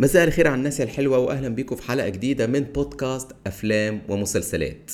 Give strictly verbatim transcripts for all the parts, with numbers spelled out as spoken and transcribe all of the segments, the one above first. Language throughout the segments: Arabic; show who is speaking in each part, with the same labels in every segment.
Speaker 1: مساء الخير على الناس الحلوة وأهلا بيكم في حلقة جديدة من بودكاست أفلام ومسلسلات.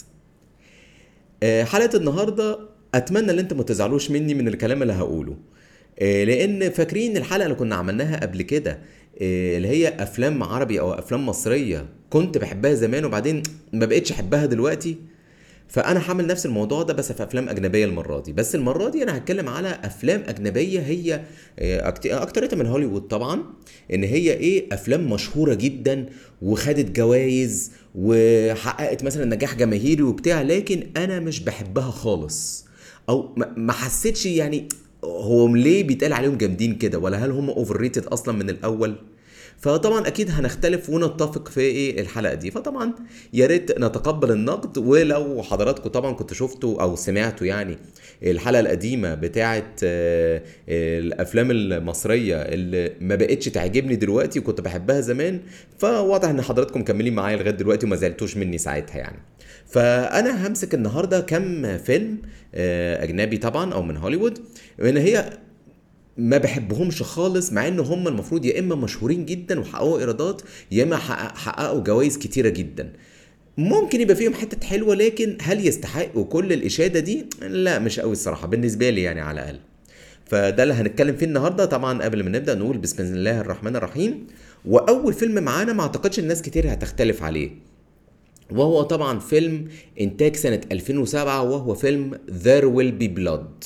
Speaker 1: آه، حلقة النهاردة أتمنى أن أنتم ما تزعلوش مني من الكلام اللي هقوله، آه، لأن فاكرين الحلقة اللي كنا عملناها قبل كده، آه، اللي هي أفلام عربي أو أفلام مصرية كنت بحبها زمان وبعدين ما بقتش أحبها دلوقتي. فانا هعمل نفس الموضوع ده بس في افلام اجنبيه المره دي. بس المره دي انا هتكلم على افلام اجنبيه هي آه، أكت- اكتريتها من هوليوود طبعا، ان هي ايه افلام مشهوره جدا وخدت جوائز وحققت مثلا نجاح جماهيري وبتاع، لكن انا مش بحبها خالص او ما ما حسيتش يعني هو ليه بيتقال عليهم جامدين كده، ولا هل هم اوفر ريتد اصلا من الاول. فطبعا اكيد هنختلف ونتفق في ايه الحلقه دي. فطبعا يا ريت نتقبل النقد، ولو حضراتكم طبعا كنتوا شفتوا او سمعتوا يعني الحلقه القديمه بتاعه آه، الافلام المصريه اللي ما بقتش تعجبني دلوقتي وكنت بحبها زمان، فواضح ان حضراتكم مكملين معايا لغايه دلوقتي وما زعلتوش مني ساعتها يعني. فانا همسك النهارده كم فيلم آه، اجنبي طبعا او من هوليوود، ان هي ما بحبهمش خالص، مع ان هم المفروض يا اما مشهورين جدا وحققوا ايرادات، يا اما حقق- حققوا جوائز كتيره جدا. ممكن يبقى فيهم حتة حلوة، لكن هل يستحقوا كل الإشادة دي؟ لا مش قوي الصراحة بالنسبة لي يعني على الأقل. فده اللي هنتكلم فيه النهاردة. طبعا قبل ما نبدأ نقول بسم الله الرحمن الرحيم. وأول فيلم معانا ما أعتقدش الناس كتير هتختلف عليه، وهو طبعا فيلم إنتاج سنة ألفين وسبعة، وهو فيلم There Will Be Blood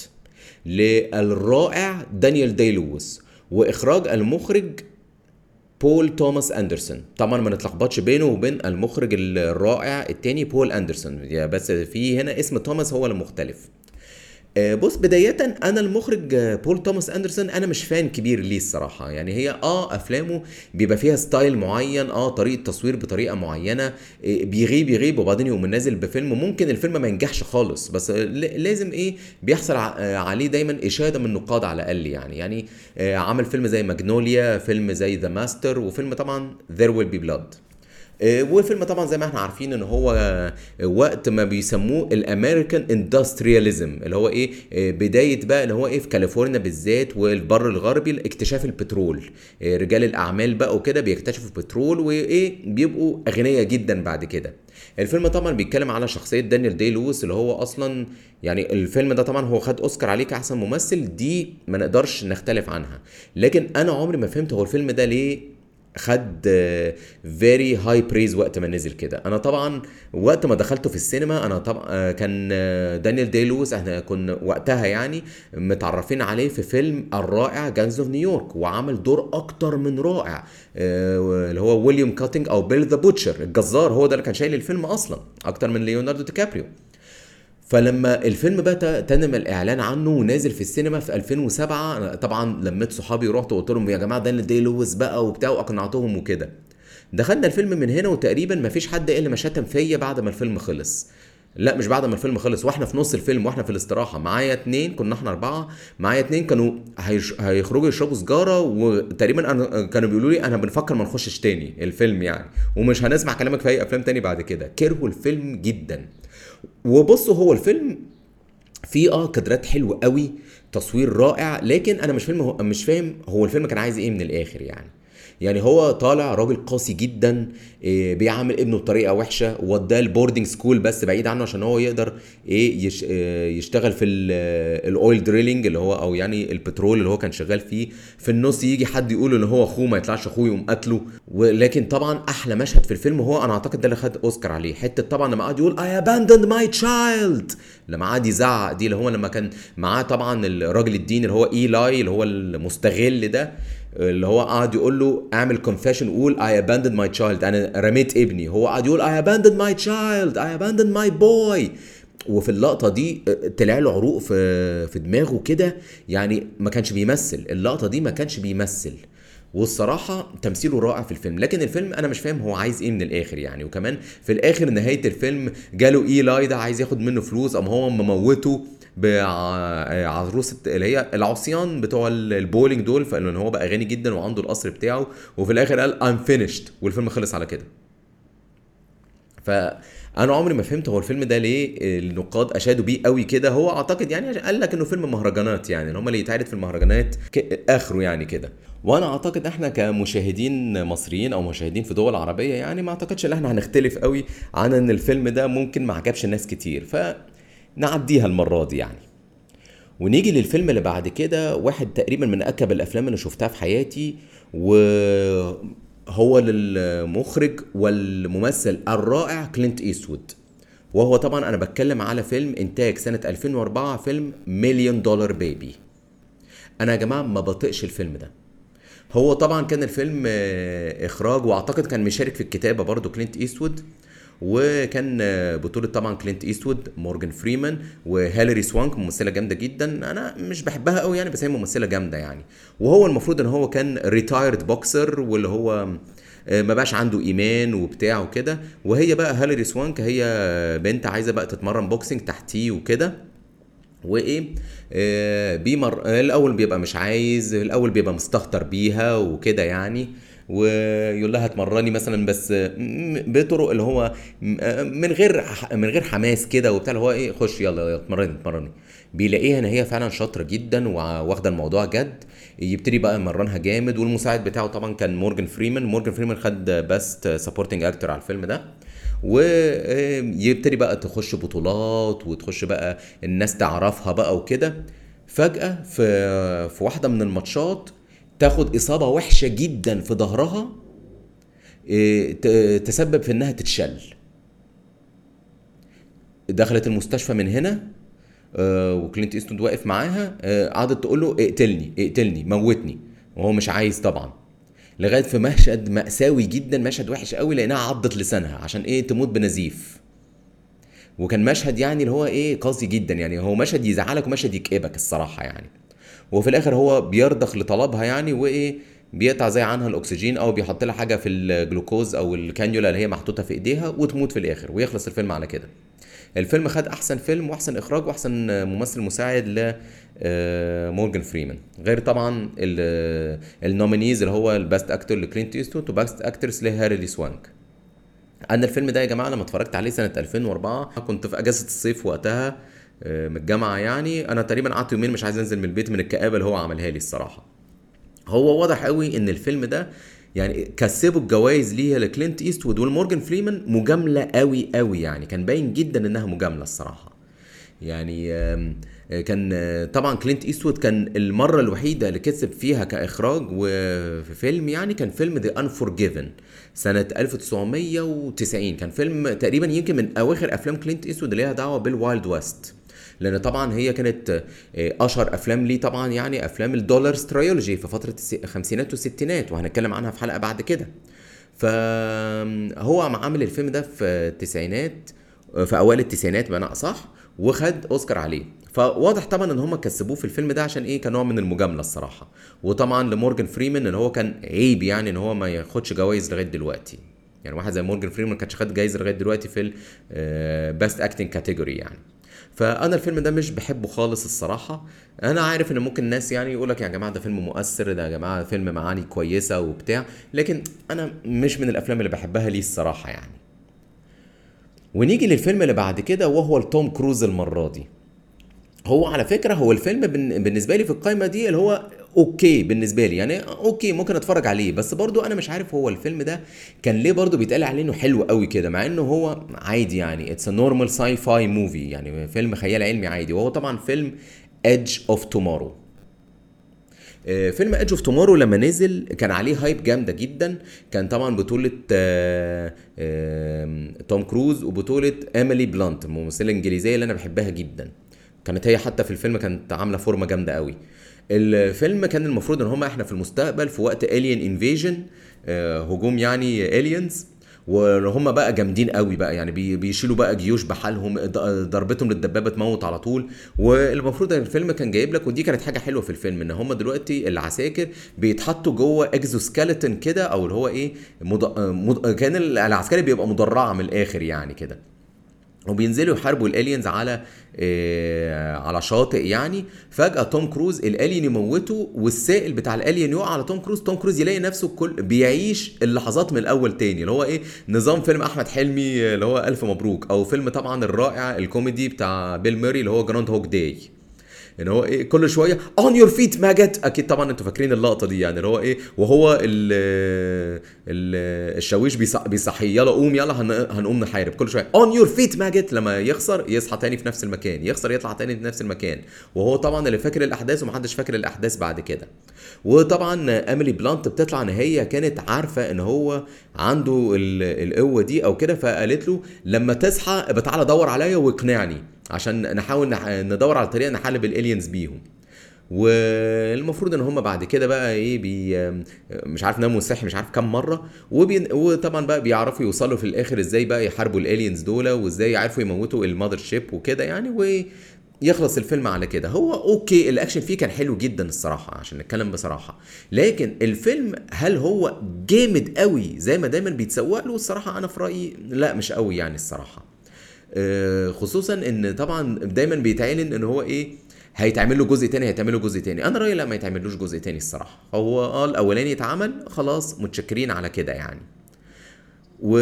Speaker 1: للرائع دانيال داي لويس، وإخراج المخرج بول توماس اندرسون. طبعا ما نتلخبطش بينه وبين المخرج الرائع التاني بول اندرسون، يا بس في هنا اسم توماس هو المختلف. آه، بص بداية انا المخرج آه، بول توماس اندرسون انا مش فان كبير ليه الصراحة. يعني هي اه افلامه بيبقى فيها ستايل معين، اه طريقة تصوير بطريقة معينة، آه، بيغيب يغيب وبعدين يقوم نازل بفيلم ممكن الفيلم ما ينجحش خالص، بس آه، ل- لازم ايه بيحصل ع- آه، عليه دايما اشادة من النقاد على الاقل يعني. يعني آه، عمل فيلم زي ماجنوليا، فيلم زي ذا ماستر، وفيلم طبعا There Will Be Blood. آه، والفيلم طبعا زي ما احنا عارفين ان هو آه، وقت ما بيسموه الامريكان اندسترياليزم، اللي هو ايه آه، بدايه بقى اللي هو ايه في كاليفورنيا بالذات والبر الغربي اكتشاف البترول. آه، رجال الاعمال بقى وكده بيكتشفوا البترول وايه بيبقوا اغنياء جدا بعد كده. الفيلم طبعا بيتكلم على شخصيه دانيال دي لويس اللي هو اصلا يعني الفيلم ده طبعا هو خد اوسكار عليه كاحسن ممثل، دي ما نقدرش نختلف عنها. لكن انا عمري ما فهمت هو الفيلم ده ليه خد فيري هاي بريز وقت ما نزل كده. انا طبعا وقت ما دخلته في السينما انا طبعا آه، كان آه، دانيال داي لويس احنا كنا وقتها يعني متعرفين عليه في فيلم الرائع جانز اوف نيويورك، وعمل دور اكتر من رائع، آه، اللي هو ويليام كاتنج او بيل ذا بوتشر الجزار، هو ده اللي كان شايل الفيلم اصلا اكتر من ليوناردو دي كابريو. فلما الفيلم بقى ت- تم الاعلان عنه ونازل في السينما في ألفين وسبعة، أنا طبعا لميت صحابي ورحت وقلت لهم يا جماعه ده اللي دي لويس بقى وبتاع، واقنعتهم وكده. دخلنا الفيلم من هنا وتقريبا ما فيش حد الا ما شتم فيا بعد ما الفيلم خلص. لا مش بعد ما الفيلم خلص، واحنا في نص الفيلم واحنا في الاستراحه معايا اتنين، كنا احنا اربعه، معايا اتنين كانوا هيش... هيخرجوا يشربوا سجاره، وتقريبا انا كانوا بيقولوا لي انا بنفكر ما نخشش تاني الفيلم يعني، ومش هنسمع كلامك في اي افلام تاني بعد كده. كرهوا الفيلم جدا. وبصوا هو الفيلم فيه اه كادرات حلوه قوي، تصوير رائع، لكن انا مش فيلم هو مش فاهم هو الفيلم كان عايز ايه من الاخر يعني. يعني هو طالع راجل قاسي جدا، إيه، بيعامل ابنه بطريقه وحشه، ووداه البوردنج سكول بس بعيد عنه عشان هو يقدر ايه يش إيه، يشتغل في الاويل دريلينج اللي هو او يعني البترول اللي هو كان شغال فيه. في النص يجي حد يقول ان هو اخوه، ما يطلعش اخوه يقوم قتله. ولكن طبعا احلى مشهد في الفيلم هو انا اعتقد ده اللي خد اوسكار عليه، حته طبعا لما قعد يقول I abandoned my child، لما قعد يزعق دي، اللي هو لما كان معاه طبعا الراجل الدين اللي هو ايلاي اللي هو المستغل ده، اللي هو قعد يقول له اعمل كونفيشن، قول I abandoned my child، انا رميت ابني، هو قعد يقول I abandoned my child I abandoned my boy. وفي اللقطه دي طلع له عروق في في دماغه كده، يعني ما كانش بيمثل اللقطه دي، ما كانش بيمثل. والصراحة تمثيله رائع في الفيلم، لكن الفيلم أنا مش فاهم هو عايز إيه من الآخر يعني. وكمان في الآخر نهاية الفيلم جاله إيلاي ده عايز ياخد منه فلوس، أما هو مموته بعروسة اللي هي العصيان بتوع البولينج دول، فقالوا إن هو بقى غني جدا وعنده القصر بتاعه، وفي الآخر قال I'm finished والفيلم خلص على كده. فانا عمري ما فهمت هو الفيلم ده ليه النقاد اشادوا بيه قوي كده. هو اعتقد يعني قال لك انه فيلم مهرجانات، يعني ان هم اللي يتعرض في المهرجانات ك- اخره يعني كده. وانا اعتقد احنا كمشاهدين مصريين او مشاهدين في دول عربية يعني ما اعتقدش ان احنا هنختلف قوي عن ان الفيلم ده ممكن ما عجبش الناس كتير، فنعديها المرة دي يعني. ونيجي للفيلم اللي بعد كده، واحد تقريبا من اكب الافلام اللي شفتها في حياتي، وهو للمخرج والممثل الرائع كلينت ايستوود. وهو طبعا انا بتكلم على فيلم انتاج سنة ألفين وأربعة، فيلم مليون دولار بيبي. انا يا جماعة ما بطيقش الفيلم ده. هو طبعا كان الفيلم آه، اخراج، واعتقد كان مشارك في الكتابة برضو كلينت ايستوود. وكان آه، بطولة طبعا كلينت ايستوود، مورجان فريمان، وهاليري سوانك، ممثلة جامدة جدا. انا مش بحبها قوي يعني، بس هي ممثلة جامدة يعني. وهو المفروض ان هو كان ريتايرد بوكسر، واللي هو آه، ما بقاش عنده ايمان وبتاع وكده. وهي بقى هاليري سوانك هي بنت عايزة بقى تتمرن بوكسنج تحتيه وكده. وايه آه بيمر آه، الاول بيبقى مش عايز، الاول بيبقى مستهتر بيها وكده يعني. ويقول لها اتمرني مثلا، بس م- بطرق اللي هو م- آه، من غير ح- من غير حماس كده وبتاع، اللي هو ايه خش يلا يلا اتمرني اتمرني. بيلاقيها ان هي فعلا شاطره جدا واخده الموضوع جد. يبتدي بقى يمرنها جامد. والمساعد بتاعه طبعا كان مورجان فريمان. مورجان فريمان خد بيست سبورتنج اكتور على الفيلم ده. ويبتدي بقى تخش بطولات، وتخش بقى الناس تعرفها بقى وكده. فجأة في في واحدة من الماتشات تاخد إصابة وحشة جدا في ظهرها، إيه، ت- تسبب في إنها تتشل. دخلت المستشفى من هنا. آه، وكلينت ايستود واقف معاها. آه، قعدت تقول له اقتلني اقتلني موتني، وهو مش عايز طبعا. لغايه في مشهد مأساوي جدا، مشهد وحش قوي، لانها عضت لسانها عشان ايه تموت بنزيف. وكان مشهد يعني اللي هو ايه قاسي جدا يعني، هو مشهد يزعلك ومشهد يكئبك الصراحه يعني. وفي الاخر هو بيرضخ لطلبها يعني، وايه بيقطع زي عنها الاكسجين، او بيحط لها حاجه في الجلوكوز او الكانيولا اللي هي محطوطه في ايديها، وتموت في الاخر ويخلص الفيلم على كده. الفيلم خد احسن فيلم واحسن اخراج واحسن ممثل مساعد ل آه، مورجان فريمان، غير طبعا ال- النومينيز اللي هو الباست اكتور لكلينت ايستوت، وباست اكترس لهارلي سوانك. انا الفيلم ده يا جماعه لما اتفرجت عليه سنه ألفين وأربعة، كنت في اجازه الصيف وقتها آه، من الجامعه يعني. انا تقريبا قعدت يومين مش عايز انزل من البيت من الكآبه اللي هو عملها لي الصراحه. هو واضح قوي ان الفيلم ده يعني كسبوا الجوائز ليها لكلينت ايستوود والمورجان فريمان مجامله قوي قوي يعني. كان باين جدا انها مجامله الصراحه يعني. آم، آه، كان آه، طبعا كلينت ايستوود كان المره الوحيده اللي كسب فيها كاخراج وفي فيلم يعني، كان فيلم ذا انفورجيفن سنه ألف وتسعمية وتسعين. كان فيلم تقريبا يمكن من اواخر افلام كلينت ايستوود اللي ليها دعوه بالوايلد ويست، لان طبعا هي كانت آه، اشهر افلام ليه طبعا يعني افلام الدولار ستريولوجي في فتره الس- الخمسينات والستينات، وهنتكلم عنها في حلقه بعد كده. فهو عم عامل الفيلم ده في التسعينات، في اوائل التسعينات بمعنى اصح، وخد اوسكار عليه. فواضح طبعا ان هم كسبوه في الفيلم ده عشان ايه كنوع من المجامله الصراحه. وطبعا لمورجان فريمان ان هو كان عيب يعني ان هو ما ياخدش جوائز لغايه دلوقتي. يعني واحد زي مورجان فريمان ما كانش خد جايزه لغايه دلوقتي في البيست اكتنج كاتيجوري يعني. فانا الفيلم ده مش بحبه خالص الصراحه. انا عارف ان ممكن الناس يعني يقول لك يا جماعه ده فيلم مؤثر، ده يا جماعه فيلم معاني كويسه وبتاع، لكن انا مش من الافلام اللي بحبها ليه الصراحه يعني. ونيجي للفيلم اللي بعد كده، وهو توم كروز المره دي. هو على فكره هو الفيلم بن- بالنسبه لي في القائمه دي اللي هو اوكي بالنسبه لي يعني، اوكي ممكن اتفرج عليه، بس برضو انا مش عارف هو الفيلم ده كان ليه برضو بيتقال عليه انه حلو قوي كده، مع انه هو عادي يعني. اتس نورمال ساي فاي موفي يعني، فيلم خيال علمي عادي. وهو طبعا فيلم ايدج اوف تومورو. فيلم ايدج اوف تومورو لما نزل كان عليه هايب جامده جدا. كان طبعا بطوله آه، آه، توم كروز، وبطوله ايميلي بلانت الممثله الانجليزيه اللي انا بحبها جدا. كانت هي حتى في الفيلم كانت عامله فورمه جامده قوي. الفيلم كان المفروض ان هم احنا في المستقبل في وقت الين انفيجن، هجوم يعني الينز. وهم بقى جامدين قوي بقى يعني، بي- بيشيلوا بقى جيوش بحالهم، ض- ضربتهم للدبابه تموت على طول. والمفروض ان الفيلم كان جايب لك، ودي كانت حاجه حلوه في الفيلم، ان هم دلوقتي العساكر بيتحطوا جوه اكزوسكeleton كده، او اللي هو ايه مض... مض... كان العسكري بيبقى مدرعه من الاخر يعني كده. وبينزلوا يحاربوا الالينز على آه على شاطئ يعني. فجأة توم كروز الالين يموته، والسائل بتاع الالين يقع على توم كروز. توم كروز يلاقي نفسه كل بيعيش اللحظات من الاول تاني، اللي هو ايه نظام فيلم احمد حلمي اللي هو الف مبروك، او فيلم طبعا الرائع الكوميدي بتاع بيل موري اللي هو جراند هوك داي. ان هو ايه كل شويه on your feet ماجت. اكيد طبعا انتوا فاكرين اللقطه دي يعني اللي هو ايه وهو ال ال الشاويش بيصح بيصحي يلا قوم يلا هن- هنقوم نحارب. كل شويه on your feet ماجت، لما يخسر يصحى تاني في نفس المكان، يخسر يطلع تاني في نفس المكان. وهو طبعا اللي فاكر الاحداث ومحدش فاكر الاحداث بعد كده. وطبعا اميلي بلانت بتطلع ان هي كانت عارفه ان هو عنده ال- القوه دي او كده، فقالت له لما تصحى ابقى تعالى دور عليا واقنعني عشان نحاول نح- ندور على طريقه نحارب الالينز بيهم. والمفروض ان هم بعد كده بقى ايه بي مش عارف ناموا صحي مش عارف كام مره، وبي وطبعا بقى بيعرفوا يوصلوا في الاخر ازاي بقى يحاربوا الالينز دول، وازاي يعرفوا يموتوا المذر شيب وكده يعني. ويخلص الفيلم على كده. هو اوكي الاكشن فيه كان حلو جدا الصراحه عشان نتكلم بصراحه، لكن الفيلم هل هو جامد قوي زي ما دايما بيتسوق له؟ الصراحه انا في رايي لا مش قوي يعني الصراحه. آه، خصوصا ان طبعا دايما بيتعلن ان هو ايه هيتعمل له جزء تاني هيتعمل له جزء تاني. انا رايي لا ما يتعملوش جزء تاني الصراحه. هو اه الاولاني اتعمل خلاص متشكرين على كده يعني. و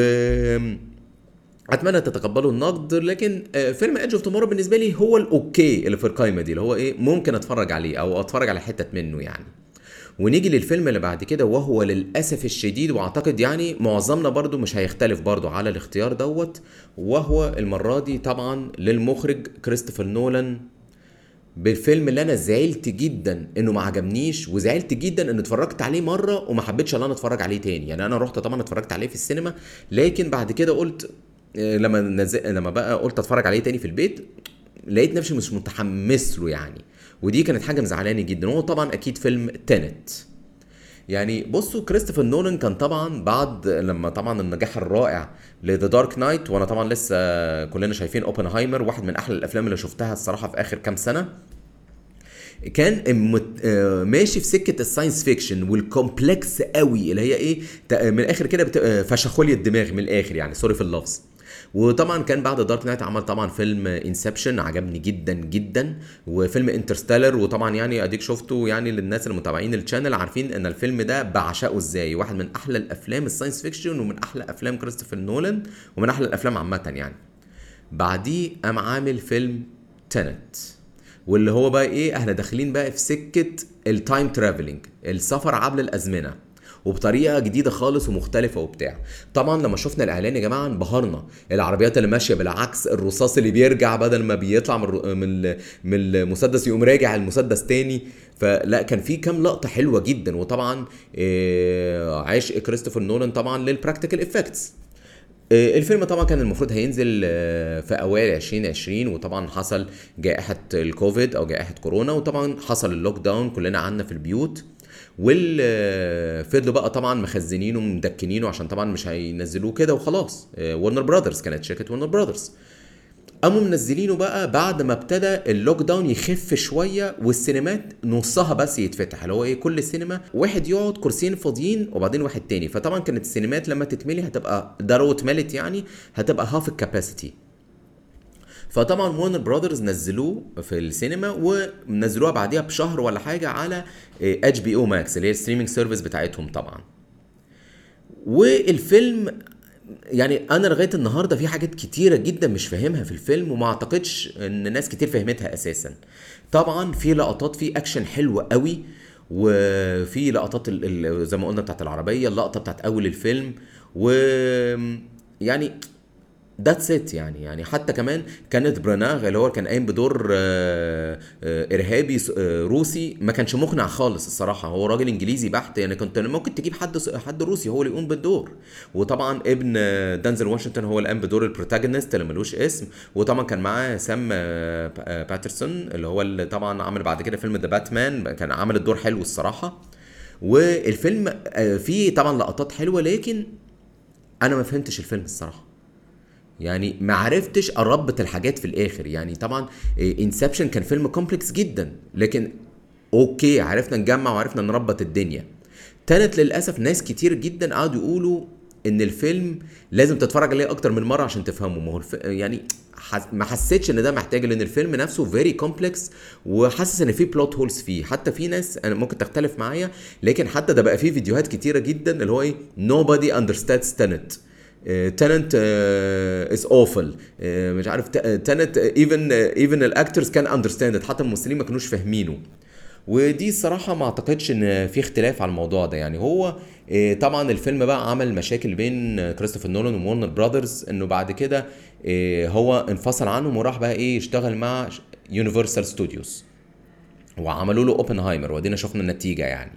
Speaker 1: اتمنى تتقبلوا النقد، لكن آه، فيلم ايدج اوف تومورو بالنسبه لي هو الاوكي اللي في القايمه دي اللي هو ايه ممكن اتفرج عليه او اتفرج على حتت منه يعني. ونيجي للفيلم اللي بعد كده وهو للأسف الشديد، واعتقد يعني معظمنا برضو مش هيختلف برضو على الاختيار دوت، وهو المرة دي طبعا للمخرج كريستوفر نولان، بالفيلم اللي انا زعلت جدا انه ما عجبنيش، وزعلت جدا ان اتفرجت عليه مره وما حبيتش ان انا اتفرج عليه تاني. يعني انا رحت طبعا اتفرجت عليه في السينما، لكن بعد كده قلت آه، لما نزل لما بقى قلت اتفرج عليه تاني في البيت لقيت نفسي مش متحمس له يعني. ودي كانت حاجه مزعلاني جدا. وهو طبعا اكيد فيلم تينت. يعني بصوا كريستوفر نولان كان طبعا بعد لما طبعا النجاح الرائع لذا دارك نايت، وانا طبعا لسه كلنا شايفين اوبنهايمر واحد من احلى الافلام اللي شفتها الصراحه في اخر كام سنه، كان مت- آه، ماشي في سكه الساينس فيكشن والكومبلكس قوي اللي هي ايه ت- من الاخر كده بت- آه، فشخولي الدماغ من الاخر يعني سوري في اللفظ. وطبعا كان بعد دارك نايت عمل طبعا فيلم انسبشن عجبني جدا جدا، وفيلم انترستيلر. وطبعا يعني اديك شفته يعني للناس المتابعين الشانل عارفين ان الفيلم ده بعشقه ازاي، واحد من احلى الافلام الساينس فيكشن ومن احلى افلام كريستوفر نولان ومن احلى الافلام عامه يعني. بعديه قام عامل فيلم تنت، واللي هو بقى ايه احنا داخلين بقى في سكه التايم ترافلنج السفر عبر الازمنه، وبطريقه جديده خالص ومختلفه وبتاع. طبعا لما شفنا الاعلان يا جماعه انبهرنا، العربيات اللي ماشيه بالعكس، الرصاص اللي بيرجع بدل ما بيطلع من الر- من ال- من المسدس يقوم راجع المسدس تاني. فلا كان في كام لقطه حلوه جدا. وطبعا آه، عشق كريستوفر نولان طبعا للبراكتيكال افكتس. آه، الفيلم طبعا كان المفروض هينزل آه، في اوائل ألفين وعشرين، وطبعا حصل جائحة الكوفيد او جائحة كورونا، وطبعا حصل اللوك داون كلنا قعدنا في البيوت. والفضلوا بقى طبعا مخزنينه ومدكنينه عشان طبعا مش هينزلوه كده وخلاص. ورنر براذرز كانت شركة ورنر براذرز قاموا منزلينه بقى بعد ما ابتدى اللوك داون يخف شويه والسينمات نصها بس يتفتح، اللي هو ايه كل سينما واحد يقعد كرسيين فاضيين وبعدين واحد تاني. فطبعا كانت السينمات لما تتملي هتبقى ده لو اتملت يعني هتبقى هاف الكاباسيتي. فطبعا وورنر براذرز نزلوه في السينما، ونزلوها بعديها بشهر ولا حاجه على اتش بي او ماكس اللي هي الستريمينج سيرفيس بتاعتهم طبعا. والفيلم يعني انا لغايه النهارده في حاجات كتيره جدا مش فاهمها في الفيلم، وما اعتقدش ان ناس كتير فهمتها اساسا. طبعا في لقطات في اكشن حلوه قوي، وفي لقطات ال- ال- زي ما قلنا بتاعت العربيه، اللقطه بتاعت اول الفيلم، و يعني ذاتس ات يعني. يعني حتى كمان كانت براناغ اللي هو كان قايم بدور آه، آه، ارهابي س- آه، روسي، ما كانش مقنع خالص الصراحه. هو راجل انجليزي بحت يعني، كنت ممكن تجيب حد س- حد روسي هو اللي يقوم بالدور. وطبعا ابن آه، دانزل واشنطن هو اللي قام بدور البروتاجونست اللي ملوش اسم. وطبعا كان معاه سام آه، ب- آه، باترسون اللي هو اللي طبعا عمل بعد كده فيلم ذا باتمان، كان عمل الدور حلو الصراحه. والفيلم آه، فيه طبعا لقطات حلوه، لكن انا ما فهمتش الفيلم الصراحه. يعني ما عرفتش اربط الحاجات في الاخر. يعني طبعا انسبشن كان فيلم كومبلكس جدا، لكن اوكي عرفنا نجمع وعرفنا نربط الدنيا. تالت للاسف ناس كتير جدا قعدوا يقولوا ان الفيلم لازم تتفرج عليه اكتر من مره عشان تفهمه. ما هو الف... يعني حس... ما حسيتش ان ده محتاج، لان الفيلم نفسه فيري كومبلكس، وحاسس ان في بلوت هولز فيه. حتى في ناس انا ممكن تختلف معايا، لكن حتى ده بقى فيه فيديوهات كتيره جدا اللي هو ايه nobody understands Tenet. تننت از اوفل، مش عارف تننت ايفن ايفن الاكترز كان اندرستاند، حتى الممثلين ما كانوش فاهمينه. ودي الصراحة ما اعتقدش ان في اختلاف على الموضوع ده. يعني هو آه، طبعا الفيلم بقى عمل مشاكل بين آه، كريستوفر نولان وورنر براذرز، انه بعد كده آه، هو انفصل عنهم وراح بقى ايه يشتغل مع يونيفرسال ستوديوز، وعملوا له اوبنهايمر، ودينا شفنا النتيجة يعني.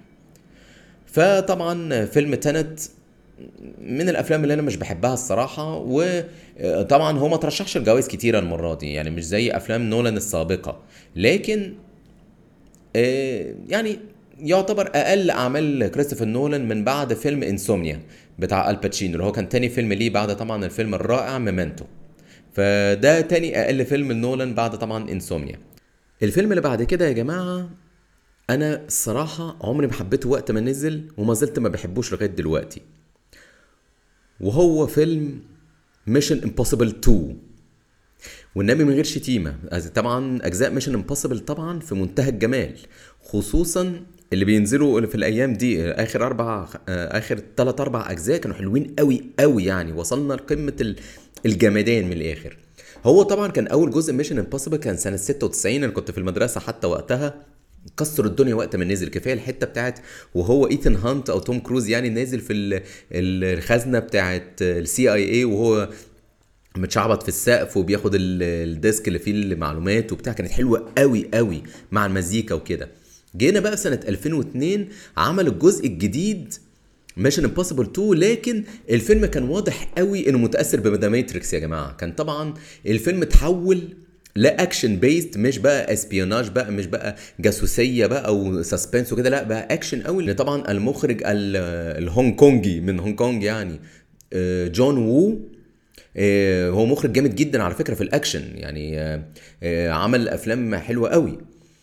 Speaker 1: فطبعا فيلم تنت من الافلام اللي انا مش بحبها الصراحه، وطبعا هو ما ترشحش لجوائز كتيره المره دي، يعني مش زي افلام نولان السابقه، لكن آه، يعني يعتبر اقل اعمال كريستوفر نولان من بعد فيلم انسومنيا بتاع الباتشينو، اللي هو كان تاني فيلم ليه بعد طبعا الفيلم الرائع ميمنتو. فده تاني اقل فيلم لنولان بعد طبعا انسومنيا. الفيلم اللي بعد كده يا جماعه، انا الصراحه عمري ما حبيته وقت ما نزل، وما زلت ما بحبوش لغايه دلوقتي، وهو فيلم ميشن امبوسيبل اتنين. والنبي من غير شتيمه، طبعا اجزاء ميشن امبوسيبل طبعا في منتهى الجمال، خصوصا اللي بينزلوا في الايام دي، اخر اربع اخر ثلاث اربع اجزاء كانوا حلوين قوي قوي، يعني وصلنا لقمه ال- الجمدان من الاخر. هو طبعا كان اول جزء ميشن امبوسيبل كان سنه ستة وتسعين، انا كنت في المدرسه حتى وقتها، كسر الدنيا وقت ما نزل. كفايه الحته بتاعت وهو ايثن هانت او توم كروز يعني نازل في ال- الخزنه بتاعت السي اي اي، وهو متشعبط في السقف وبياخد ال- الديسك اللي فيه المعلومات وبتاع، كانت حلوه قوي قوي مع المزيكا وكده. جينا بقى في سنه ألفين واثنين عمل الجزء الجديد ميشن امبوسيبل اتنين، لكن الفيلم كان واضح قوي انه متاثر بذا ماتريكس يا جماعه. كان طبعا الفيلم اتحول لا اكشن بيست، مش بقى اسبيوناج بقى، مش بقى جاسوسيه بقى او سسبنس وكده، لا بقى اكشن قوي. لان طبعا المخرج ال- الهونج كونجي من هونج كونج يعني، آه، جون وو، آه، هو مخرج جامد جدا على فكره في الاكشن يعني، آه، آه، عمل افلام حلوه قوي.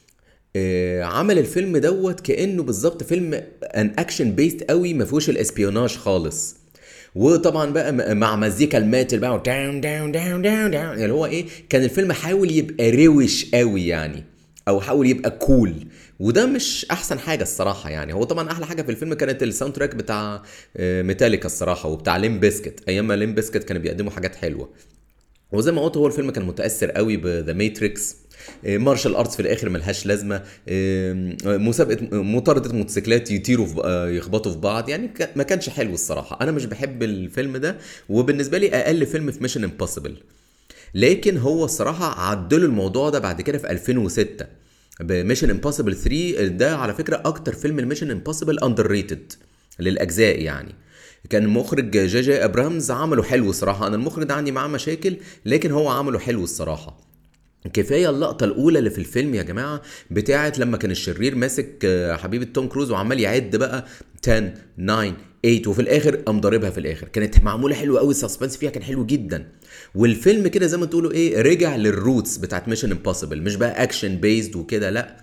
Speaker 1: آه، عمل الفيلم دوت كانه بالظبط فيلم ان اكشن بيست قوي، ما فيهوش الاسبيوناج خالص. وطبعا بقى م- مع مزيكا الماتل بقى داون داون داون داون داون، يعني هو ايه، كان الفيلم حاول يبقى روش قوي يعني، او حاول يبقى كول، وده مش احسن حاجه الصراحه. يعني هو طبعا احلى حاجه في الفيلم كانت الساوند تراك بتاع آه، ميتاليكا الصراحه، وبتاع ليم بيسكت، ايام ما ليم بيسكت كانوا بيقدموا حاجات حلوه. وزي ما قلت هو الفيلم كان متاثر قوي بذا ماتريكس. مارشال ارتس في الاخر ملهاش لازمه، آه، مسابقه مطارده موتوسيكلات يطيروا في آه، يخبطوا في بعض، يعني ك- ما كانش حلو الصراحه، انا مش بحب الفيلم ده، وبالنسبه لي اقل فيلم في ميشن امبوسيبل. لكن هو الصراحه عدلوا الموضوع ده بعد كده في ألفين وستة بميشن امبوسيبل تلاتة. ده على فكره اكتر فيلم الميشن امبوسيبل اندر ريتد للاجزاء يعني. كان مخرج جي جي ابرامز عمله حلو صراحه، انا المخرج ده عندي معاه مشاكل، لكن هو عمله حلو الصراحه. كفايه اللقطه الاولى اللي في الفيلم يا جماعه، بتاعت لما كان الشرير ماسك آه، حبيبه توم كروز وعمال يعد بقى عشرة تسعة تمانية، وفي الاخر قام ضاربها في الاخر، كانت معموله حلوه قوي، السسبنس فيها كان حلو جدا. والفيلم كده زي ما تقولوا ايه، رجع للروتس بتاعت ميشن امبوسيبل، مش بقى اكشن بيزد وكده، لا،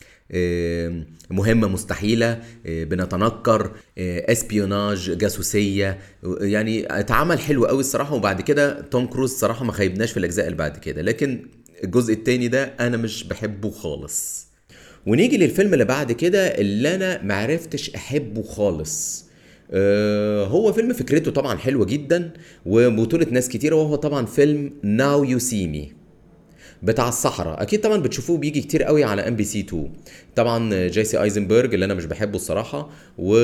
Speaker 1: آه، مهمة مستحيلة، آه، بنتنكر، آه، اسبيوناج، جاسوسية، يعني اتعمل حلو قوي الصراحة. وبعد كده توم كروز صراحة ما خيبناش في الأجزاء اللي بعد كده، لكن الجزء التاني ده أنا مش بحبه خالص. ونيجي للفيلم اللي بعد كده اللي أنا معرفتش أحبه خالص. آه، هو فيلم فكرته طبعا حلوة جدا وبطولة ناس كتيرة، وهو طبعا فيلم ناو يو سي مي بتاع الصحراء. اكيد طبعا بتشوفوه بيجي كتير قوي على ام بي سي اتنين. طبعا جيسي ايزنبرج اللي انا مش بحبه الصراحه، و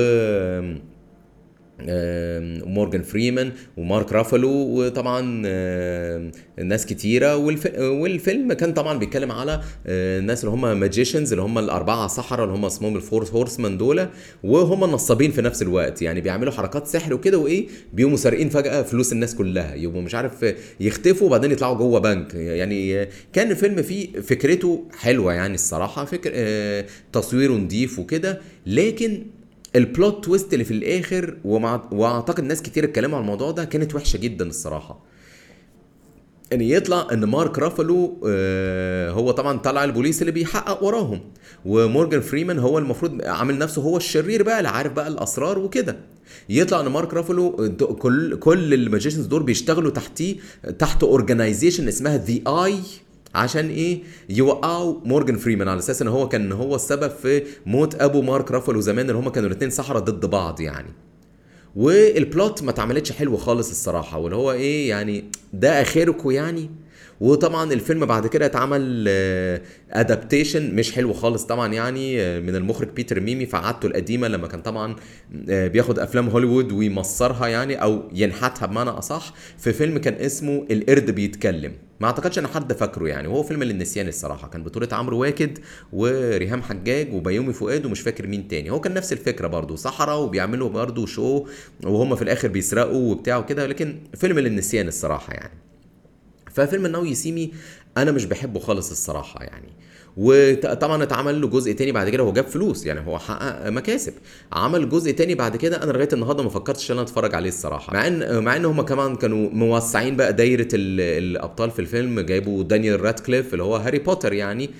Speaker 1: آم، ومورجان فريمان ومارك رافالو، وطبعا آم، ناس كتيرة. والف... والفيلم كان طبعا بيتكلم على آه، الناس اللي هم ماجيشنز، اللي هم الأربعة سحرة اللي هم اسمهم الفورس هورسمان دول، وهم نصابين في نفس الوقت، يعني بيعملوا حركات سحر وكده، وإيه بيقوموا سارقين فجأة فلوس الناس كلها، يبقوا مش عارف يختفوا وبعدين يطلعوا جوه بنك. يعني آه، كان الفيلم فيه فكرته حلوة يعني الصراحة، فكر آه، تصويره نضيف وكده، لكن البلوت تويست اللي في الاخر، ومع... واعتقد ناس كتير اتكلموا على الموضوع ده، كانت وحشه جدا الصراحه. ان يطلع ان مارك رافالو آه هو طبعا طلع البوليس اللي بيحقق وراهم، ومورجان فريمان هو المفروض عامل نفسه هو الشرير بقى اللي عارف بقى الاسرار وكده. يطلع ان مارك رافالو د- كل كل الماجيشنز دول بيشتغلوا تحتيه، تحت اورجنايزيشن اسمها ذا اي، عشان ايه يوقعوا مورجان فريمان، على اساس ان هو كان هو السبب في موت ابو مارك رافالو زمان، اللي هما كانوا الاثنين سحرة ضد بعض يعني. والبلوت ما اتعملتش حلو خالص الصراحه، واللي هو ايه يعني ده اخركم يعني. وطبعا الفيلم بعد كده اتعمل ادابتيشن مش حلو خالص طبعا يعني، آه، من المخرج بيتر ميمي في عادته القديمه لما كان طبعا آه، بياخد افلام هوليوود ويمصرها يعني او ينحتها بمعنى اصح، في فيلم كان اسمه القرد بيتكلم. ما اعتقدش ان حد فاكره يعني، وهو فيلم للنسيان الصراحه، كان بطوله عمرو واكد وريهام حجاج وبيومي فؤاد ومش فاكر مين تاني. هو كان نفس الفكره برضو، صحراء وبيعملوا برضو شو وهم في الاخر بيسرقوا وبتاع وكده، لكن فيلم للنسيان الصراحه يعني. ففيلم ناو يسيمي انا مش بحبه خالص الصراحه يعني. وطبعا اتعمل له جزء تاني بعد كده، هو جاب فلوس يعني، هو حقق مكاسب. عمل جزء تاني بعد كده، انا لغايه النهارده ما فكرتش ان انا اتفرج عليه الصراحه، مع ان مع ان هم كمان كانوا موسعين بقى دايره ال- الابطال في الفيلم، جايبوا دانيال رادكليف اللي هو هاري بوتر يعني.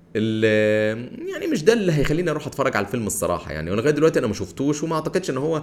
Speaker 1: ال- يعني مش ده اللي هيخليني اروح اتفرج على الفيلم الصراحه يعني، ولغايه دلوقتي انا ما شفتوش، وما اعتقدش ان هو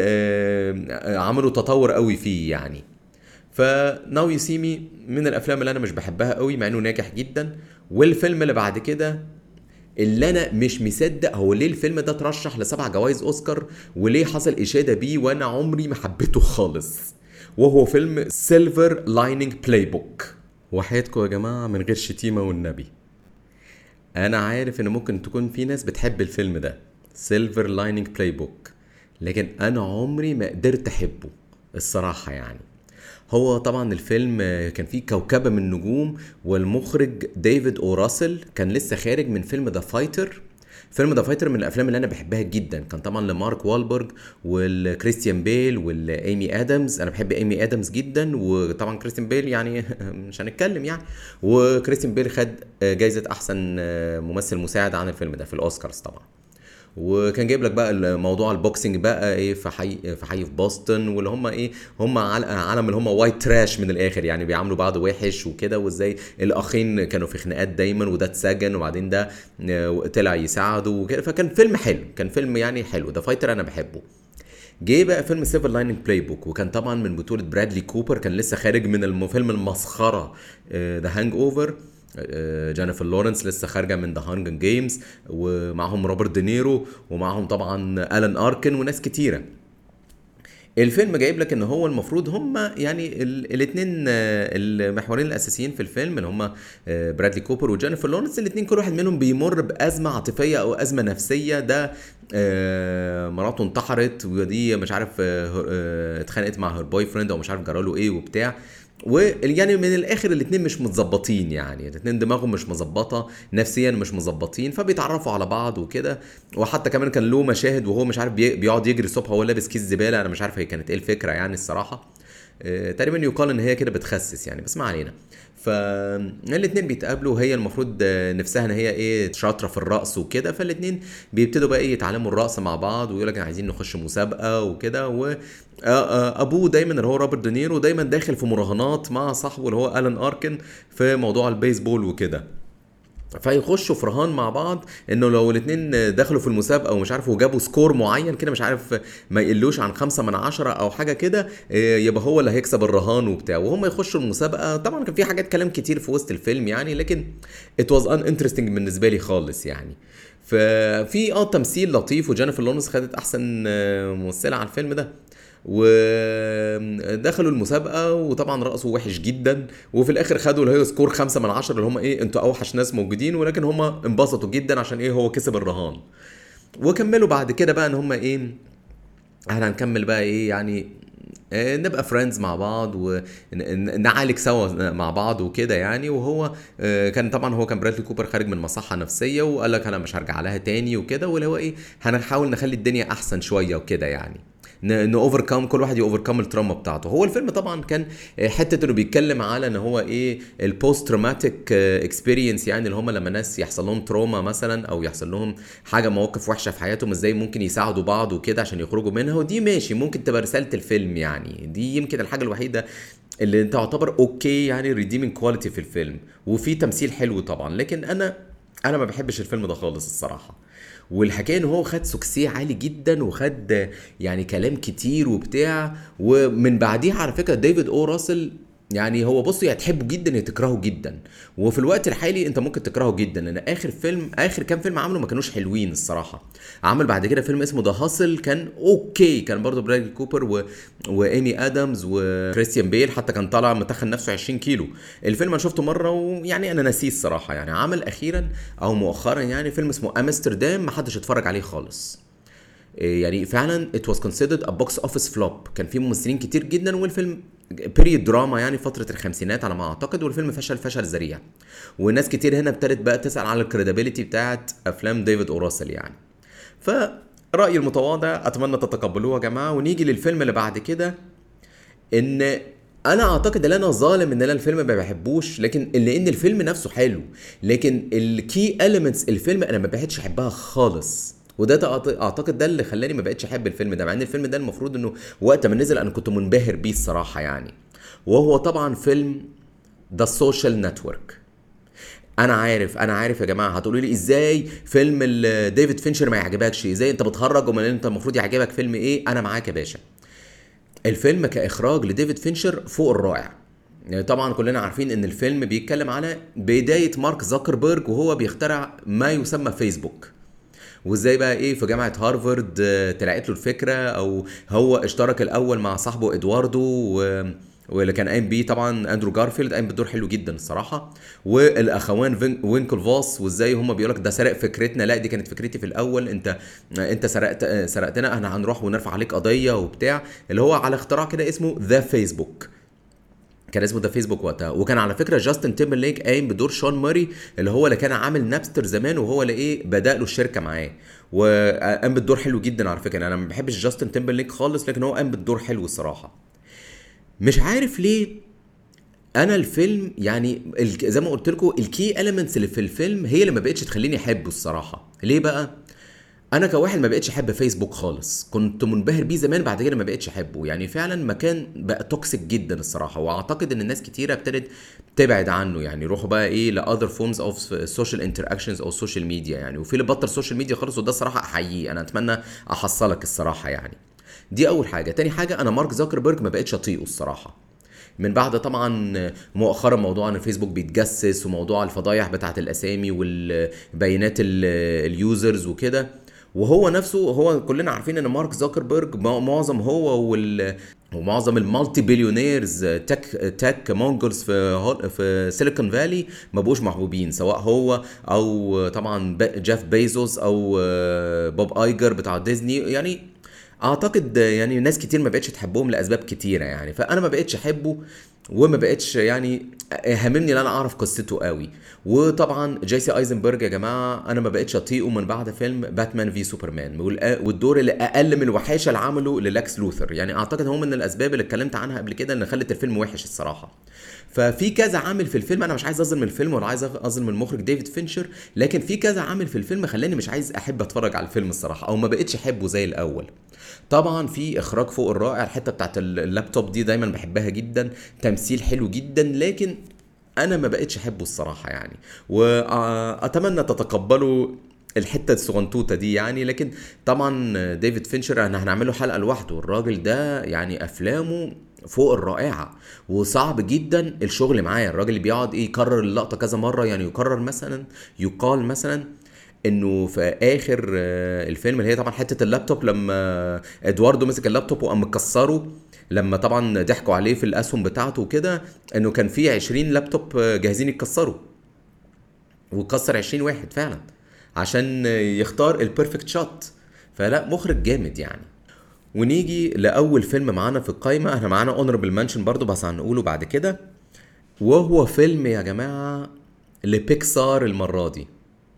Speaker 1: ب- عملوا تطور قوي فيه يعني. فناو يو سي مي من الافلام اللي انا مش بحبها قوي مع انه ناجح جدا. والفيلم اللي بعد كده اللي انا مش مصدق هو ليه الفيلم ده ترشح لسبع جوائز اوسكار، وليه حصل اشاده بيه وانا عمري ما حبيته خالص، وهو فيلم سيلفر لايننج بلاي بوك. وحياتكم يا جماعه من غير شتيمه والنبي، انا عارف ان ممكن تكون في ناس بتحب الفيلم ده سيلفر لايننج بلاي بوك، لكن انا عمري ما قدرت احبه الصراحه يعني. هو طبعا الفيلم كان فيه كوكبة من النجوم، والمخرج ديفيد او راسل كان لسه خارج من فيلم ذا فايتر. فيلم ذا فايتر من الافلام اللي انا بحبها جدا، كان طبعا لمارك والبرج والكريستيان بيل والايمي ادمز. انا بحب ايمي ادمز جدا، وطبعا كريستيان بيل يعني مش هنتكلم يعني. وكريستيان بيل خد جايزة احسن ممثل مساعد عن الفيلم ده في الاوسكارز طبعا. وكان جايب لك بقى موضوع البوكسنج بقى ايه في حي في حي في بوسطن، واللي هم ايه هم عالم اللي هم وايت تراش من الاخر يعني، بيعاملوا بعض وحش وكده، وازاي الاخين كانوا في خناقات دايما، وده اتسجن وبعدين ده آه، طلع يساعده وكده. فكان فيلم حلو، كان فيلم يعني حلو، ده فايتر انا بحبه. جه بقى فيلم سيفر لايننج بلاي بوك، وكان طبعا من بطولة برادلي كوبر، كان لسه خارج من الفيلم المسخرة ذا هانج اوفر. جينيفر لورنس لسه خارجه من ذا هانجر جيمز، ومعهم روبرت دينيرو، ومعهم طبعا الان اركن وناس كتيره. الفيلم جايب لك ان هو المفروض هم يعني الاثنين المحورين الاساسيين في الفيلم اللي هم برادلي كوبر وجينيفر لورنس، الاثنين كل واحد منهم بيمر بازمه عاطفيه او ازمه نفسيه. ده آه، مراته انتحرت، ودي مش عارف آه، آه، اتخانقت مع هير بوي فريند او مش عارف جراله ايه وبتاع. ويعني من الاخر الاتنين مش متظبطين يعني، الاتنين دماغهم مش مظبطه نفسيا، مش مظبطين، فبيتعرفوا على بعض وكده. وحتى كمان كان له مشاهد وهو مش عارف بي- بيقعد يجري الصبح وهو لابس كيس زباله، انا مش عارف هي كانت ايه الفكره يعني الصراحه. آه، تقريبا يقال ان هي كده بتخسس يعني، بس ما علينا. فالاتنين بيتقابلوا، وهي المفروض آه، نفسها ان هي ايه شاطره في الرقص وكده، فالاتنين بيبتدوا بقى ايه يتعلموا الرقص مع بعض، ويقول لك عايزين نخش مسابقه وكده. و آه، آه، ابوه دايما اللي هو روبرت دينيرو دايما داخل في مراهنات مع صاحبه اللي هو الان اركن في موضوع البيسبول وكده. فيخشوا في رهان مع بعض انه لو الاتنين دخلوا في المسابقه ومش عارف وجابوا سكور معين كده، مش عارف ما يقلوش عن خمسة من عشرة او حاجه كده، إيه، يبقى هو اللي هيكسب الرهان وبتاع. وهم يخشوا المسابقه، طبعا كان في حاجات كلام كتير في وسط الفيلم يعني، لكن it was uninteresting بالنسبه لي خالص يعني. ففي اه تمثيل لطيف، وجينيفر لورنس خدت احسن آه، ممثله على الفيلم ده. ودخلوا المسابقه، وطبعا رقصوا وحش جدا، وفي الاخر خدوا اللي هي سكور خمسة من عشرة اللي هم ايه انتوا اوحش ناس موجودين، ولكن هم انبسطوا جدا عشان ايه هو كسب الرهان. وكملوا بعد كده بقى ان هم ايه احنا هنكمل بقى ايه يعني، آه، نبقى فريندز مع بعض ونعالج سوا مع بعض وكده يعني. وهو آه، كان طبعا هو كان برادلي كوبر خارج من مصحة نفسية، وقال لك انا مش هرجع لها تاني وكده، واللي هو ايه هنحاول نخلي الدنيا احسن شوية وكده يعني، نوفركم كل واحد يوفركم التراما بتاعته. هو الفيلم طبعا كان آه، حته انه بيتكلم على ان هو ايه البوست تروماتيك اكسبيرينس يعني، اللي هم لما ناس يحصل لهم تروما مثلا او يحصل لهم حاجه مواقف وحشه في حياتهم، ازاي ممكن يساعدوا بعض وكده عشان يخرجوا منها. ودي ماشي ممكن تبقى رساله الفيلم يعني، دي يمكن الحاجه الوحيده اللي تعتبر اوكي يعني ريديمينج كواليتي في الفيلم، وفي تمثيل حلو طبعا. لكن انا انا ما بحبش الفيلم ده خالص الصراحه. والحكايه ان هو خد سوكسيه عالي جدا، وخد يعني كلام كتير وبتاع. ومن بعديها على فكره ديفيد او راسل يعني هو بص، يا تحبه جدا يا تكرهه جدا. وفي الوقت الحالي انت ممكن تكرهه جدا، لان اخر فيلم اخر كام فيلم عمله ما كانوش حلوين الصراحه. عمل بعد كده فيلم اسمه ذا هاسل، كان اوكي، كان برضو برادلي كوبر و... وايمي ادمز وكريستيان بيل، حتى كان طالع متخن نفسه عشرين كيلو. الفيلم انا شفته مره ويعني انا ناسيه الصراحه. يعني عمل اخيرا او مؤخرا يعني فيلم اسمه امستردام، ما حدش اتفرج عليه خالص. يعني فعلا it was considered a box office flop، كان فيه ممثلين كتير جدا، والفيلم بيريد دراما يعني فترة الخمسينات على ما اعتقد، والفيلم فشل فشل ذريع. وناس كتير هنا ابتدت بقى تسأل على الكريديبيليتي بتاعت افلام ديفيد اوراسل يعني. فرأيي المتواضع اتمنى تتقبلوه يا جماعة. ونيجي للفيلم اللي بعد كده، ان انا اعتقد ان انا ظالم ان انا الفيلم ما بحبوش، لكن لان الفيلم نفسه حلو، لكن الكي اليمنتس الفيلم انا ما بقتش احبها خالص. وده اعتقد ده اللي خلاني ما بقتش احب الفيلم ده، مع ان الفيلم ده المفروض انه وقت ما نزل انا كنت منبهر بيه الصراحه يعني. وهو طبعا فيلم ذا سوشيال نتورك. انا عارف انا عارف يا جماعه، هتقولوا لي ازاي فيلم ديفيد فينشر ما يعجبكش؟ ازاي انت بتهرج؟ امال انت المفروض يعجبك فيلم ايه؟ انا معاك يا باشا. الفيلم كاخراج لديفيد فينشر فوق الرائع. يعني طبعا كلنا عارفين ان الفيلم بيتكلم على بدايه مارك زوكربيرج وهو بيخترع ما يسمى فيسبوك، وازاي بقى ايه في جامعه هارفارد طلعت له الفكره، او هو اشترك الاول مع صاحبه ادواردو و... واللي كان قايم بيه طبعا اندرو جارفيلد، قايم بدور حلو جدا الصراحه، والاخوان فين... وينكل فاس، وازاي هم بيقولك ده سرق فكرتنا، لا دي كانت فكرتي في الاول، انت انت سرقت سرقتنا، احنا هنروح ونرفع عليك قضيه وبتاع، اللي هو على اختراع كده اسمه ذا فيسبوك. كان اسمه ده فيسبوك وقتها. وكان على فكره جاستن تيمبرليك قايم بدور شون ماري، اللي هو اللي كان عامل نابستر زمان، وهو اللي ايه بدا له الشركه معاه، وقام بالدور حلو جدا على فكره. انا ما بحبش جاستن تيمبرليك خالص، لكن هو قام بالدور حلو الصراحه. مش عارف ليه انا الفيلم يعني زي ما قلت لكم الكي اليمنتس اللي في الفيلم هي اللي ما بقتش تخليني احبه الصراحه. ليه بقى؟ انا كواحد ما بقتش احب فيسبوك خالص، كنت منبهر بيه زمان، بعد كده ما بقتش احبه. يعني فعلا مكان بقى توكسيك جدا الصراحه، واعتقد ان الناس كتيره ابتدت تبعد عنه، يعني يروحوا بقى ايه لاذر فورمز اوف سوشيال انتراكشنز او سوشيال ميديا يعني، وفي اللي بطل سوشيال ميديا خالص، وده الصراحه احييه، انا اتمنى احصلك الصراحه يعني. دي اول حاجه. تاني حاجه، انا مارك زوكربيرج ما بقتش اطيقه الصراحه، من بعد طبعا مؤخرا موضوع ان الفيسبوك بيتجسس، وموضوع الفضايح بتاعه الاسامي والبيانات اليوزرز وكده. وهو نفسه هو كلنا عارفين ان مارك زوكربيرج معظم هو وال ومعظم المالتي بليونيرز تك تك مونجلز في في سيليكون فالي ما بقوش محبوبين، سواء هو او طبعا جيف بيزوس او بوب ايجر بتاع ديزني. يعني اعتقد يعني ناس كتير ما بقتش تحبهم لاسباب كتيره يعني، فانا ما بقتش احبه، وما بقتش يعني هممني ان انا اعرف قصته قوي. وطبعا جيسي ايزنبرج يا جماعه انا ما بقتش اطيقه من بعد فيلم باتمان في سوبرمان، والدور اللي اقل من الوحاشه اللي عمله للاكس لوثر. يعني اعتقد هو من الاسباب اللي اتكلمت عنها قبل كده اللي خلت الفيلم وحش الصراحه. ففي كذا عامل في الفيلم، انا مش عايز اظلم الفيلم ولا عايز اظلم المخرج ديفيد فينشر، لكن في كذا عامل في الفيلم خلاني مش عايز احب اتفرج على الفيلم الصراحه، او ما بقتش احبه زي الاول. طبعا في اخراج فوق الرائع، الحته بتاعت اللابتوب دي دايما بحبها جدا، تمثيل حلو جدا، لكن انا ما بقتش احبه الصراحه يعني. واتمنى تتقبلوا الحته الصغنطوطه دي يعني. لكن طبعا ديفيد فينشر احنا هنعمله حلقه لوحده، الراجل ده يعني افلامه فوق الرائعه، وصعب جدا الشغل معاه. الراجل اللي بيقعد ايه يكرر اللقطه كذا مره، يعني يكرر مثلا يقال مثلا انه في اخر الفيلم اللي هي طبعا حته اللابتوب، لما ادواردو مسك اللابتوب وقام مكسره، لما طبعا ضحكوا عليه في الاسهم بتاعته وكده، انه كان فيه عشرين لابتوب جاهزين يتكسروا، وكسر عشرين واحد فعلا عشان يختار البيرفكت شوت. فلا مخرج جامد يعني. ونيجي لاول فيلم معانا في القائمه، احنا معانا اونربل منشن برضو بس هنقوله بعد كده، وهو فيلم يا جماعه لبيكسار المره دي.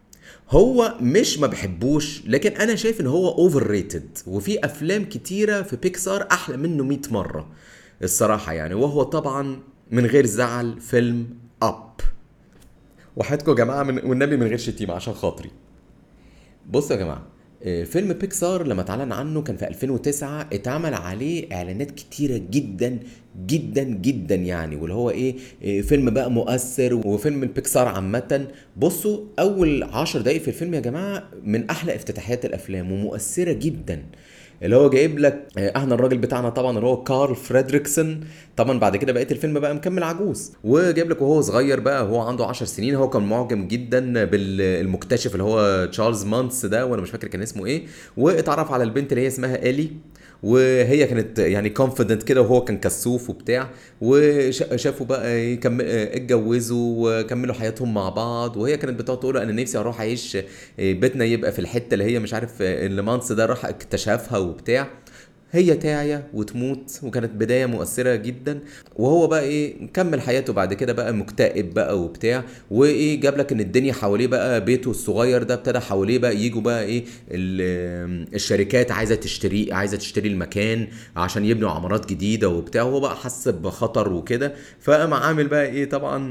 Speaker 1: هو مش ما بحبوش، لكن انا شايف ان هو اوفر ريتد، وفي افلام كتيره في بيكسار احلى منه مية مره الصراحه يعني. وهو طبعا من غير زعل فيلم اب. وحياتكم يا جماعه من والنبي من غير شتيمه عشان خاطري. بصوا يا جماعه، فيلم بيكسار لما اتعلن عنه كان في ألفين وتسعة، اتعمل عليه اعلانات كتيرة جدا جدا جدا يعني، واللي هو ايه فيلم بقى مؤثر، وفيلم البيكسار عامة. بصوا اول عشر دقايق في الفيلم يا جماعة من احلى افتتاحيات الافلام ومؤثرة جدا. اللي هو جايب لك آه، احنا الراجل بتاعنا طبعا اللي هو كارل فريدريكسون. طبعا بعد كده بقيت الفيلم بقى مكمل عجوز، وجايب لك وهو صغير بقى، هو عنده عشر سنين، هو كان معجب جدا بالمكتشف اللي هو تشارلز مانس ده، وانا مش فاكر كان اسمه ايه. واتعرف على البنت اللي هي اسمها الي، وهي كانت يعني كونفيدنت كده وهو كان كسوف وبتاع. وشافوا بقى يكم- اتجوزوا وكملوا حياتهم مع بعض، وهي كانت بتقعد تقول انا نفسي اروح اعيش بيتنا يبقى في الحته اللي هي مش عارف اللي مانس ده راح اكتشفها وبتاع. هي تعيا وتموت، وكانت بداية مؤثرة جدا. وهو بقى ايه مكمل حياته بعد كده بقى مكتئب بقى وبتاع. وايه جاب لك ان الدنيا حواليه بقى بيته الصغير ده ابتدى حواليه بقى يجوا بقى ايه ال- الشركات عايزة تشتري عايزة تشتري المكان عشان يبنوا عمارات جديدة وبتاع، وهو بقى حس بخطر وكده. فقام عامل بقى ايه طبعا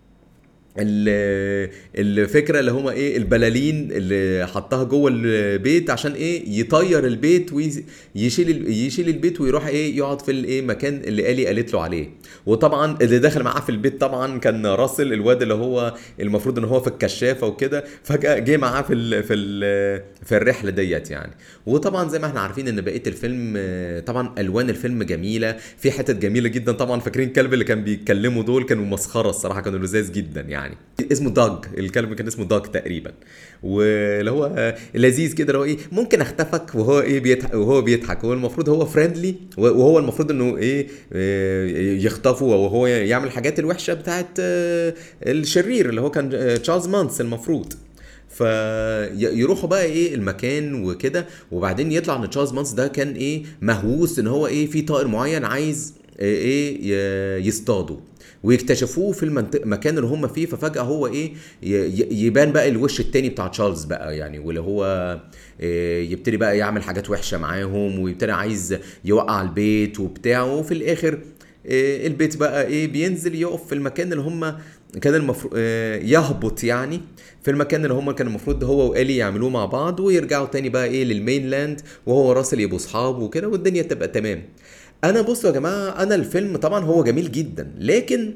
Speaker 1: ال- الفكره اللي هما ايه البلالين اللي حطها جوه البيت عشان ايه يطير البيت ويشيل يشيل البيت ويروح ايه يقعد في الايه مكان اللي الي قالت له عليه. وطبعا اللي دخل معاه في البيت طبعا كان راسل الواد اللي هو المفروض ان هو في الكشافه وكده، فجاه جه معاه في ال في ال في الرحله ديت يعني. وطبعا زي ما احنا عارفين ان بقيه الفيلم آه، طبعا الوان الفيلم جميله، في حتت جميله جدا طبعا. فاكرين الكلب اللي كان بيتكلموا دول كانوا مسخره الصراحه، كانوا لذاذ جدا يعني. اسمه داج، الكلب كان اسمه داج تقريبا. واللي هو آه، لذيذ كده اللي هو ايه ممكن اختفك وهو ايه بيضحك وهو بيضحك هو المفروض هو فريندلي، وهو المفروض انه ايه آه، يخطفه وهو يعمل الحاجات الوحشه بتاعت آه، الشرير اللي هو كان آه، تشارلز مانس المفروض. فيروحوا بقى ايه المكان وكده. وبعدين يطلع ان تشارلز مانس ده كان ايه مهووس ان هو ايه في طائر معين عايز ايه ي- يصطاده، ويكتشفوه في المنطقه المكان اللي هم فيه. ففجاه هو ايه ي- ي- يبان بقى الوش التاني بتاع تشارلز بقى يعني، واللي هو إيه يبتدي بقى يعمل حاجات وحشه معاهم، ويبتدي عايز يوقع البيت وبتاع. وفي الاخر إيه البيت بقى ايه بينزل يقف في المكان اللي هم كان المفروض يهبط يعني في المكان اللي هم كان المفروض هو وآلي يعملوه مع بعض، ويرجعوا تاني بقى ايه للمينلاند، وهو راسل يبقوا صحاب وكده، والدنيا تبقى تمام. انا بصوا يا جماعه، انا الفيلم طبعا هو جميل جدا، لكن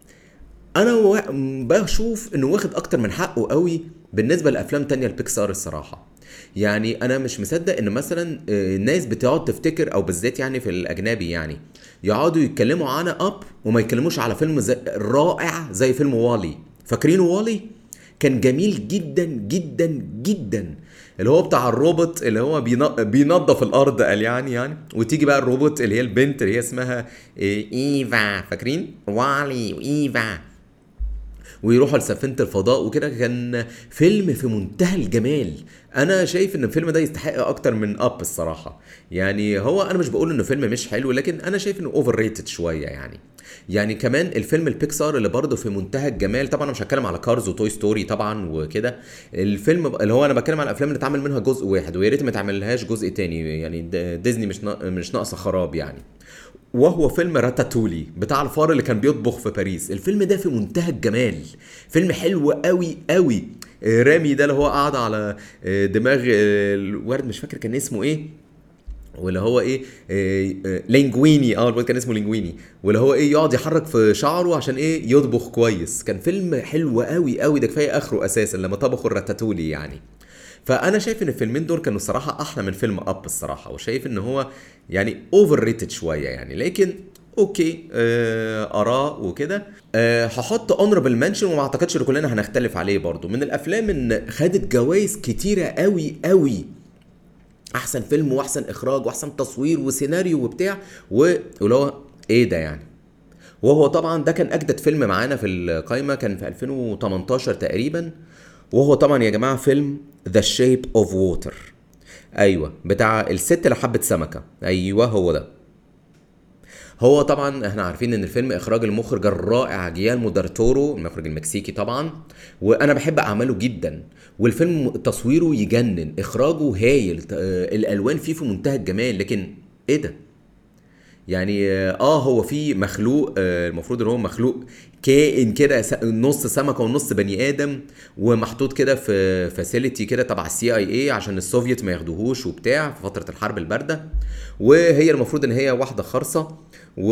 Speaker 1: انا وا- بشوف انه واخد اكتر من حقه قوي بالنسبه لافلام تانية البيكسار الصراحه. يعني انا مش مصدق ان مثلا آه، الناس بتقعد تفتكر، او بالذات يعني في الاجنبي يعني يقعدوا يتكلموا عن اب وما يتكلموش على فيلم زي رائع زي فيلم والي. فاكرينه والي؟ كان جميل جدا جدا جدا. اللي هو بتاع الروبوت اللي هو بينا- بينظف الارض قال يعني يعني وتيجي بقى الروبوت اللي هي البنت اللي هي اسمها إيه، ايفا. فاكرين والي وايفا؟ ويروحوا لسفينة الفضاء وكده. كان فيلم في منتهى الجمال. انا شايف ان الفيلم ده يستحق اكتر من اب الصراحة. يعني هو انا مش بقول انه فيلم مش حلو، لكن انا شايف انه اوفر ريتد شوية يعني. يعني كمان الفيلم البيكسار اللي برضه في منتهى الجمال، طبعا انا مش هتكلم على كارز وتوي ستوري طبعا وكده. الفيلم اللي هو انا بتكلم على الافلام اللي اتعمل منها جزء واحد، ويا ريت ما تعملهاش جزء تاني يعني. د- ديزني مش نا- مش ناقصه خراب يعني. وهو فيلم راتاتولي بتاع الفار اللي كان بيطبخ في باريس. الفيلم ده في منتهى الجمال، فيلم حلو قوي قوي. آه، رامي ده اللي هو قاعد على آه، دماغ آه، الورد، مش فاكر كان اسمه ايه. واللي هو ايه آه، آه، لينجويني. اه الواد كان اسمه لينجويني. واللي هو ايه يقعد يحرك في شعره عشان ايه يطبخ كويس. كان فيلم حلو قوي قوي، ده كفايه اخره اساسا لما طبخوا الراتاتولي يعني. فانا شايف ان الفيلمين دول كانوا الصراحه احلى من فيلم اب الصراحه. وشايف ان هو يعني اوفر ريتد شويه يعني، لكن اوكي آه اراء وكده. آه هحط اونربل منشن، وما اعتقدش ان كلنا هنختلف عليه برضو، من الافلام ان خدت جوائز كتيره قوي قوي. احسن فيلم واحسن اخراج واحسن تصوير وسيناريو وبتاع و- واللي هو ايه ده يعني. وهو طبعا ده كان اجدد فيلم معانا في القايمه، كان في ألفين وتمنتاشر تقريبا. وهو طبعا يا جماعه فيلم ذا شيب اوف ووتر. ايوه بتاع الست اللي حبت سمكه، ايوه هو ده. هو طبعا احنا عارفين ان الفيلم اخراج المخرج الرائع جيالمو دار تورو، المخرج المكسيكي طبعا. وانا بحب اعماله جدا. والفيلم تصويره يجنن، اخراجه هايل، آه، الالوان فيه في منتهى الجمال. لكن ايه ده يعني؟ اه هو في مخلوق آه، المفروض ان هو مخلوق كائن كده س- نص سمكه ونص بني ادم، ومحطوط كده في فاسيلتي كده تبع السي اي اي عشان السوفيت ما ياخدوهوش وبتاع في فتره الحرب البارده. وهي المفروض ان هي واحده خرصه و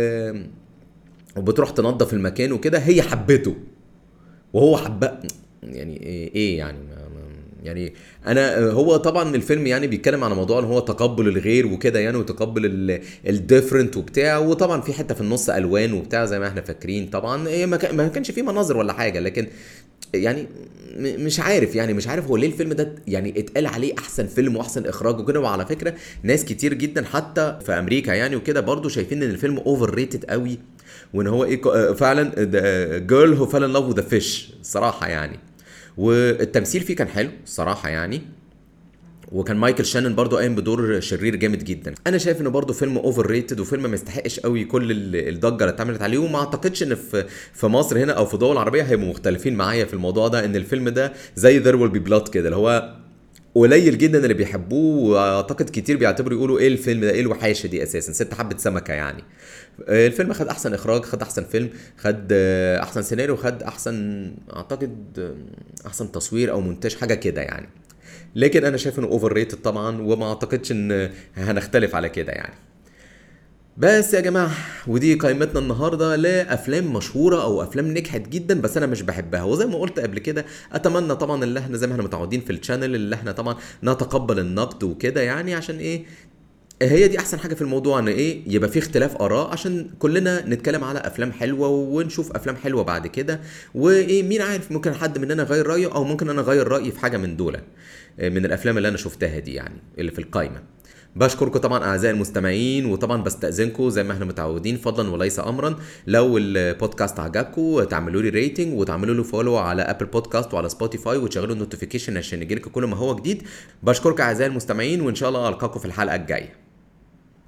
Speaker 1: وبتروح تنظف المكان وكده. هي حبته وهو حبها. يعني ايه إيه يعني ما ما يعني انا هو طبعا الفيلم يعني بيتكلم عن موضوع ان هو تقبل الغير وكده يعني، وتقبل الديفرنت وبتاع، وطبعا في حته في النص الوان وبتاع زي ما احنا فاكرين. طبعا هي ما كان- ما كانش فيه مناظر ولا حاجه، لكن يعني م- مش عارف يعني مش عارف هو ليه الفيلم ده يعني اتقال عليه احسن فيلم واحسن اخراج وكده. وعلى فكره ناس كتير جدا حتى في امريكا يعني وكده برضو شايفين ان الفيلم اوفر ريتد قوي، وان هو ايه ك- فعلا جيرل هو فال ان لاف وذ فيش صراحه يعني. والتمثيل فيه كان حلو الصراحه يعني، وكان مايكل شانن برضو قايم بدور شرير جامد جدا. انا شايف انه برضو فيلم اوفر ريتد، وفيلم ما يستحقش قوي كل ال- الضجه اللي اتعملت عليه. وما اعتقدش ان في في مصر هنا او في دول عربيه هيبقوا مختلفين معايا في الموضوع ده، ان الفيلم ده زي ذير ويل بي بلاد كده، اللي هو قليل جدا اللي بيحبوه. واعتقد كتير بيعتبروا يقولوا ايه الفيلم ده، ايه الوحاشه دي اساسا، ست حبه سمكه يعني. آه، الفيلم خد احسن اخراج، خد احسن فيلم، خد آه، احسن سيناريو، خد احسن اعتقد آه، احسن تصوير او مونتاج حاجه كده يعني. لكن انا شايف انه اوفر ريتد طبعا، وما اعتقدش ان هنختلف على كده يعني. بس يا جماعه، ودي قائمتنا النهارده لافلام مشهوره او افلام نجحت جدا بس انا مش بحبها. وزي ما قلت قبل كده، اتمنى طبعا ان احنا زي ما احنا متعودين في الشانل اللي احنا طبعا نتقبل النقد وكده يعني، عشان ايه؟ هي دي احسن حاجه في الموضوع، ان ايه يبقى في اختلاف اراء عشان كلنا نتكلم على افلام حلوه ونشوف افلام حلوه بعد كده. وايه مين عارف، ممكن حد مننا يغير رايه، او ممكن انا اغير رايي في حاجه من دول من الافلام اللي انا شفتها دي يعني اللي في القائمه. بشكركم طبعا اعزائي المستمعين، وطبعا بستاذنكم زي ما احنا متعودين فضلا وليس امرا، لو البودكاست عجبكم تعملوا لي ريتنج وتعملوا له فولو على ابل بودكاست وعلى سبوتيفاي، وتشغلوا النوتيفيكيشن عشان يجيلكم كل ما هو جديد. بشكركم اعزائي المستمعين، وان شاء الله القاكم في الحلقه الجايه.